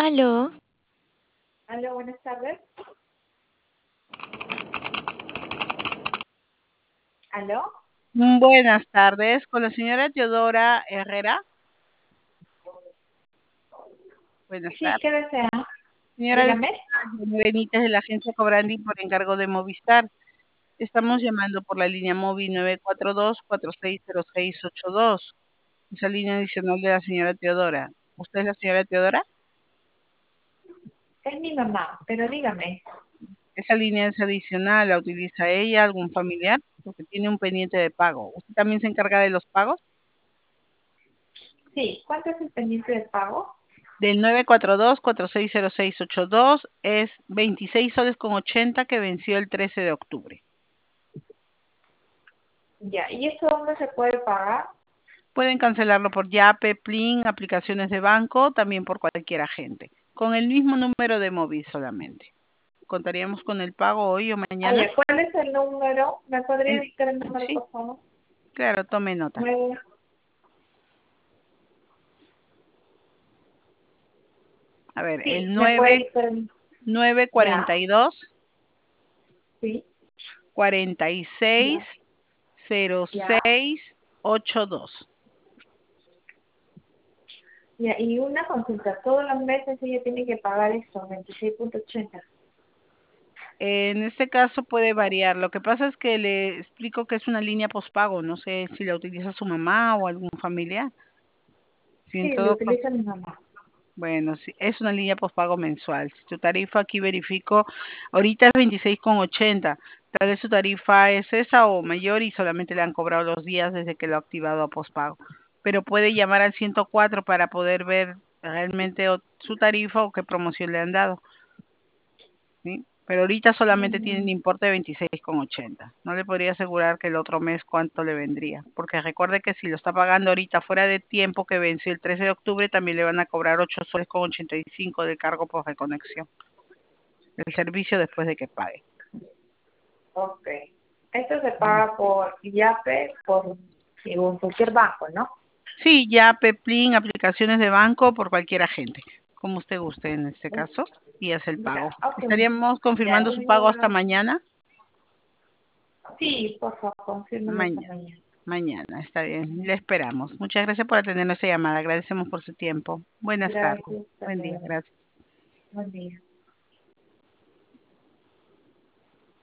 Aló, Aló, buenas tardes. ¿Aló? Buenas tardes, con la señora Teodora Herrera. Buenas Sí, tardes. ¿qué desea? Señora Dígame. Benítez de la agencia Cobrandi por encargo de Movistar. Estamos llamando por la línea móvil 942-460682. Esa línea adicional de la señora Teodora. ¿Usted es la señora Teodora? Es mi mamá, pero dígame. Esa línea es adicional, ¿la utiliza ella, algún familiar? Porque tiene un pendiente de pago. ¿Usted también se encarga de los pagos? Sí, ¿cuánto es el pendiente de pago? Del 942-460682 es 26 soles con 80 que venció el 13 de octubre. Ya, ¿y eso dónde se puede pagar? Pueden cancelarlo por Yape, Plin, aplicaciones de banco, también por cualquier agente, con el mismo número de móvil solamente. ¿Contaríamos con el pago hoy o mañana? Oye, ¿cuál es el número? ¿Me podría En- dictar el número, sí, por favor? claro, tome nota. 9. A ver, Sí, el ¿me puede 9, dictar el... Ya, 942 sí, 46 ya, ya. 0682. Ya, y una consulta. Todos los meses ella tiene que pagar eso, 26.80. En este caso puede variar. Lo que pasa es que le explico que es una línea postpago. No sé si la utiliza su mamá o algún familiar. Si en Sí, lo todo caso, utiliza mi mamá. bueno, sí, es una línea postpago mensual. Si tu tarifa aquí verifico, ahorita es 26,80. Tal vez su tarifa es esa o mayor y solamente le han cobrado los días desde que lo ha activado a postpago. Pero puede llamar al 104 para poder ver realmente su tarifa o qué promoción le han dado. ¿Sí? Pero ahorita solamente tiene un Mm, importe de 26,80. No le podría asegurar que el otro mes cuánto le vendría, porque recuerde que si lo está pagando ahorita fuera de tiempo que venció el 13 de octubre, también le van a cobrar 8 soles con 85 de cargo por reconexión. El servicio después de que pague. ok. Esto se paga por Yape, por digo, cualquier banco, ¿no? Sí, ya Peplin, aplicaciones de banco por cualquier agente, como usted guste en este caso, y hace el pago. Ya, ok. Estaríamos Ya, confirmando su pago hasta mañana. sí, por favor, confírmelo esta Mañana. mañana. Mañana, está bien. Le esperamos. Muchas gracias por atender nuestra llamada. Agradecemos por su tiempo. Buenas tardes. Gracias, hasta Buen día. luego. Gracias. Buen día.